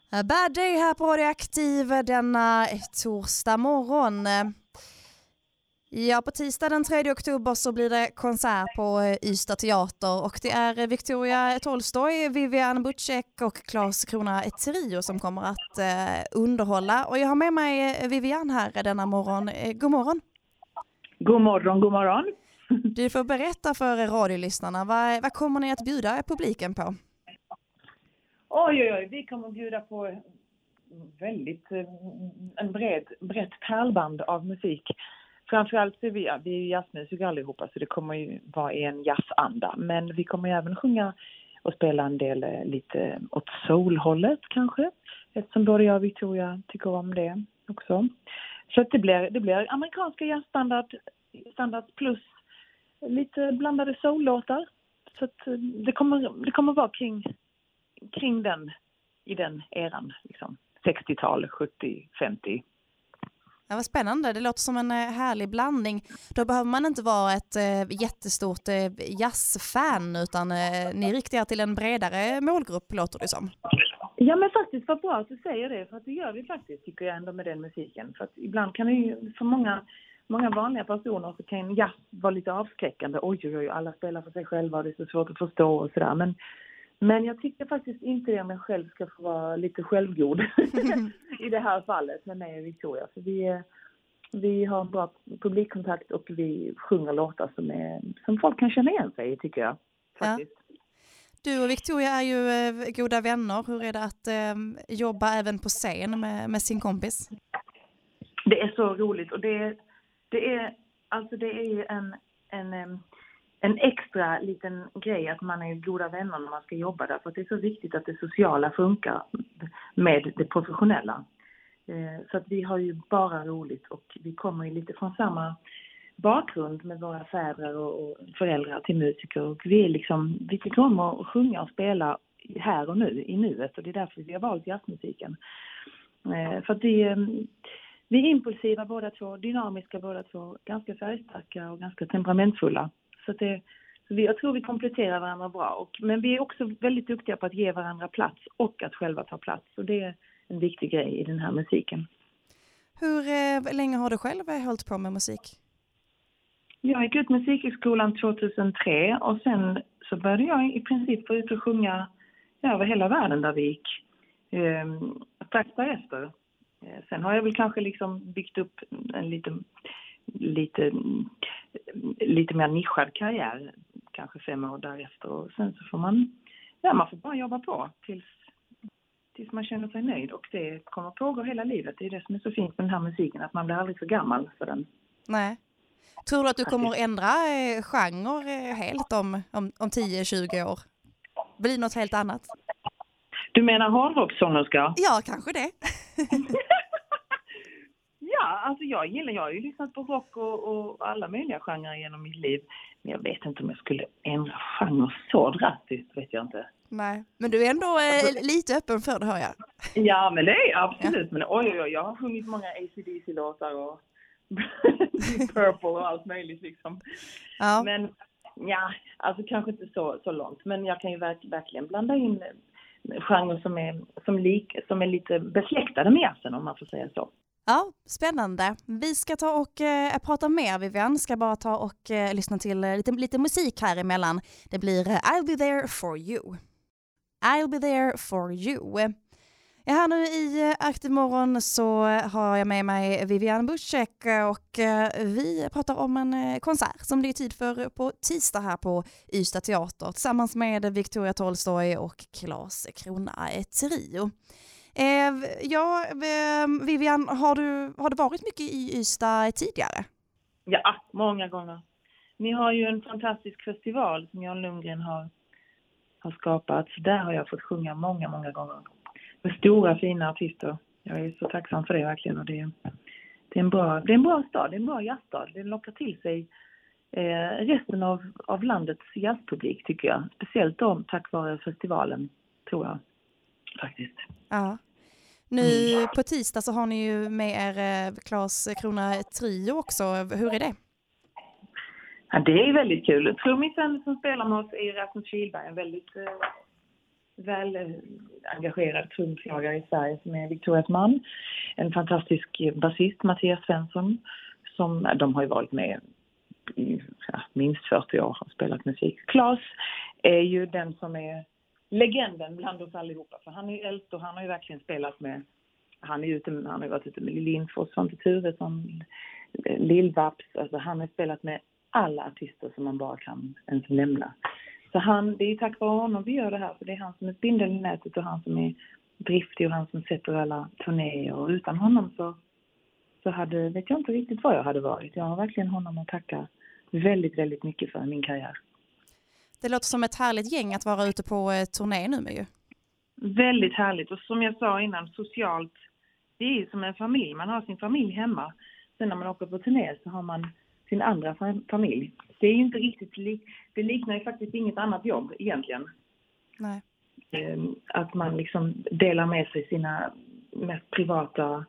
Bad Day här på Radioaktiv denna torsdag morgon. Ja, på tisdag den 3 oktober så blir det konsert på Ystad teater och det är Victoria Tolstoy, Vivian Butchek och Claes Krona ett trio som kommer att underhålla. Och jag har med mig Vivian här denna morgon. God morgon. God morgon, god morgon. Du får berätta för radiolyssnarna, vad kommer ni att bjuda publiken på? Oj, vi kommer att bjuda på en brett pärlband av musik. Framförallt så är vi jazzmusiker allihopa, så det kommer ju vara en jazzanda. Men vi kommer även sjunga och spela en del lite åt soulhållet kanske. Eftersom både jag och Victoria tycker om det också. Så att det blir amerikanska jazzstandard plus lite blandade soullåtar. Så att det kommer vara kring i den eran, liksom 60-tal, 70, 50. Ja, vad spännande. Det låter som en härlig blandning. Då behöver man inte vara ett jättestort jazzfan utan ni riktar till en bredare målgrupp, låter det som. Ja, men faktiskt vad bra att du säger det, för att det gör vi faktiskt, tycker jag ändå med den musiken. För att ibland kan det ju, för många vanliga personer så kan jazz vara lite avskräckande. Oj, alla spelar för sig själva och det är så svårt att förstå och sådär. Men jag tycker faktiskt inte att jag själv ska få vara lite självgod i det här fallet med mig och Victoria. För vi har en bra publikkontakt och vi sjunger låtar som folk kan känna igen sig i, tycker jag. Faktiskt. Ja. Du och Victoria är ju goda vänner. Hur är det att jobba även på scen med sin kompis? Det är så roligt och det är ju en extra liten grej att man är goda vänner när man ska jobba där. För det är så viktigt att det sociala funkar med det professionella. Så att vi har ju bara roligt och vi kommer ju lite från samma bakgrund med våra fäder och föräldrar till musiker. Och vi tycker om att sjunga och spela här och nu, i nuet. Och det är därför vi har valt jazzmusiken. För att vi är impulsiva båda två, dynamiska båda två, ganska färgstarka och ganska temperamentfulla. Så jag tror vi kompletterar varandra bra. Men vi är också väldigt duktiga på att ge varandra plats och att själva ta plats. Och det är en viktig grej i den här musiken. Hur länge har du själv hållit på med musik? Jag gick ut musikskolan 2003 och sen så började jag i princip få ut och sjunga över hela världen där vi gick. Strax därefter. Sen har jag väl kanske byggt upp en lite mer nischad karriär, kanske 5 år därefter. Och sen så får man får bara jobba på tills man känner sig nöjd. Och det kommer pågå hela livet. Det är det som är så fint med den här musiken, att man blir aldrig för gammal för den. Nej. Tror du att du kommer att ändra genre helt om 10-20 år? Blir något helt annat? Du menar hårdrockssångerska? Ja, kanske det. Ja, alltså jag har ju lyssnat på rock och alla möjliga genrer genom mitt liv. Men jag vet inte om jag skulle ändra genre så drastiskt, vet jag inte. Nej, men du är ändå lite öppen för det, hör jag. Ja, men det är absolut. Ja. Men jag har sjungit många AC/DC-låtar och Purple och allt möjligt liksom. Ja. Men alltså kanske inte så långt. Men jag kan ju verkligen blanda in genrer som är lite besläktade med jazzen, om man får säga så. Ja, spännande. Vi ska ta och prata mer, Vivian. Ska bara ta och lyssna till lite musik här emellan. Det blir I'll be there for you. I'll be there for you. Ja, här nu i Aktiv morgon så har jag med mig Vivian Butchek och vi pratar om en konsert som det är tid för på tisdag här på Ystad teater tillsammans med Victoria Tolstoy och Claes Krona ett trio. Vivian, har du varit mycket i Ystad tidigare? Ja, många gånger. Ni har ju en fantastisk festival som Jan Lundgren har skapat. Så där har jag fått sjunga många gånger. Med stora fina artister. Jag är så tacksam för det verkligen. Och det är en bra stad, det är en bra jazzstad. Det lockar till sig resten av landets jazzpublik, tycker jag. Speciellt tack vare festivalen, tror jag. Faktiskt. Ja. Nu på tisdag så har ni ju med er Claes Krona ett trio också. Hur är det? Ja, det är väldigt kul. Trummisen som spelar med oss är Rasmus Kihlberg, en väldigt väl engagerad trumslagare i Sverige som är Victorias man. En fantastisk basist, Mattias Svensson, som de har ju varit med i minst 40 år och spelat musik. Claes är ju den som är legenden bland oss allihopa, för han är ju äldst och han har ju verkligen spelat med, han har varit ute med Lindfors, Svante Thuresson, Lill-Vaps, alltså han har spelat med alla artister som man bara kan ens nämna. Så det är ju tack vare honom vi gör det här, för det är han som är spindeln i nätet och han som är driftig och han som sätter alla turnéer, och utan honom så vet jag inte riktigt vad jag hade varit. Jag har verkligen honom att tacka väldigt, väldigt mycket för min karriär. Det låter som ett härligt gäng att vara ute på turné nu med ju. Väldigt härligt, och som jag sa innan, socialt, det är ju som en familj. Man har sin familj hemma. Sen när man åker på turné så har man sin andra familj. Det är ju inte riktigt det liknar ju faktiskt inget annat jobb egentligen. Nej. Att man liksom delar med sig sina mest privata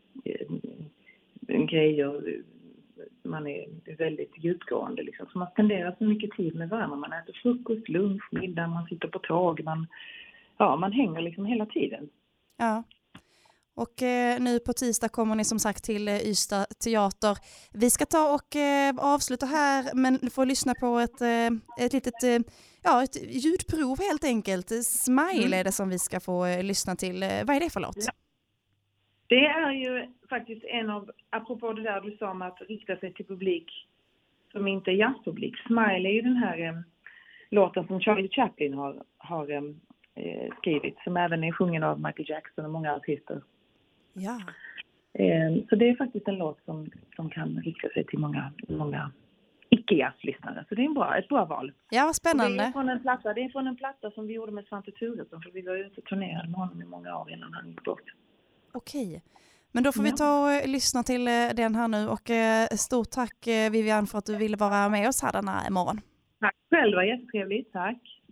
grejer. Man är väldigt djupgående liksom. Så man spenderar så mycket tid med varandra. Man äter frukost, lunch, middag, man sitter på tåg. Man hänger liksom hela tiden. Ja. Och nu på tisdag kommer ni som sagt till Ystad teater. Vi ska ta och avsluta här, men du får lyssna på ett litet ett ljudprov helt enkelt. Smile är det som vi ska få lyssna till. Vad är det för låt? Ja. Det är ju faktiskt apropå det där du sa om att rikta sig till publik som inte är jazzpublik. Smile är ju den här låten som Charlie Chaplin har skrivit, som även är sjungen av Michael Jackson och många artister. Ja. Så det är faktiskt en låt som kan rikta sig till många icke-jazzlyssnare. Så det är ett bra val. Ja, vad spännande. Det är från en platta som vi gjorde med Svante Thuresson, för vi var ute och turnerade med honom i många år innan han gick bort. Okej. Men då får vi ta och lyssna till den här nu, och stort tack Vivian för att du ville vara med oss här den här morgon. Tack själv, det var jättetrevligt. Tack.